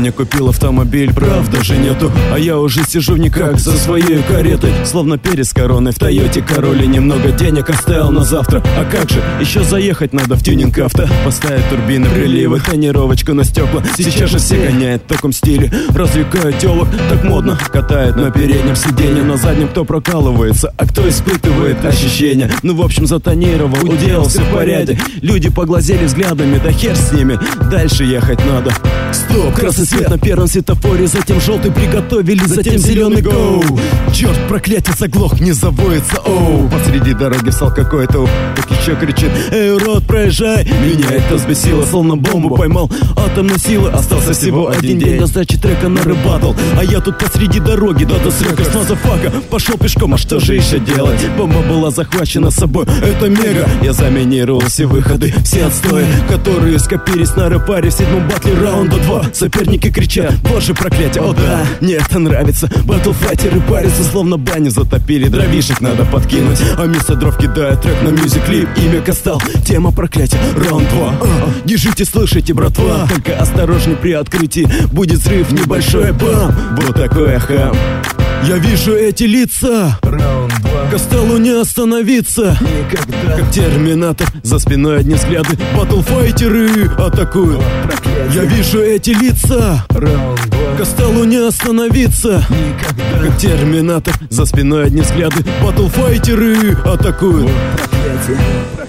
мне купил автомобиль, правда же нету. А я уже сижу никак за своей каретой, словно перец короной в Тойоте Короле. Немного денег оставил на завтра. А как же, еще заехать надо в тюнинг авто, поставить турбины, приливы, тонировочку на стекла. Сейчас же все гоняют в таком стиле, развлекают телок, так модно. Катает на переднем сиденье, на заднем кто прокалывается, а кто испытывает ощущения. Ну в общем затонировал, уделал все в порядке. Люди поглазели взглядами, да хер с ними, дальше ехать надо. Стоп, красный свет на первом светофоре, затем желтый приготовились, затем зеленый гоу. Черт, проклятие, заглох, не завоется, оу. Посреди дороги встал какой-то так еще кричит: эй, урод, проезжай. Меня это взбесило, словно бомбу поймал атомной силы. Остался всего один день до сдачи трека на рэп-баттл, а я тут посреди дороги, да до срека с мазафака. Пошел пешком, а что же еще делать? Бомба была захвачена собой, это мега. Я заминировал все выходы, все отстои, которые скопились на рэп-паре в 7-м батле раунда 2. Соперники кричат: боже, проклятие, о да, мне это нравится. Батлфайтеры парятся, словно баню затопили, дровишек надо подкинуть. А мистер Дров кидает трек на мюзик-клип, имя Кастал, тема проклятия, раунд 2. Держите, слышите, братва, только осторожней при открытии, будет взрыв небольшой, бам. Вот такой хам. Я вижу эти лица, раунд 2. Касталу не остановиться никогда. Как терминатор, за спиной одни взгляды, батлфайтеры атакуют. Я вижу эти лица, раунд 2. Касталу не остановиться никогда. Как терминатор, за спиной одни взгляды, батлфайтеры атакуют. Проклятие.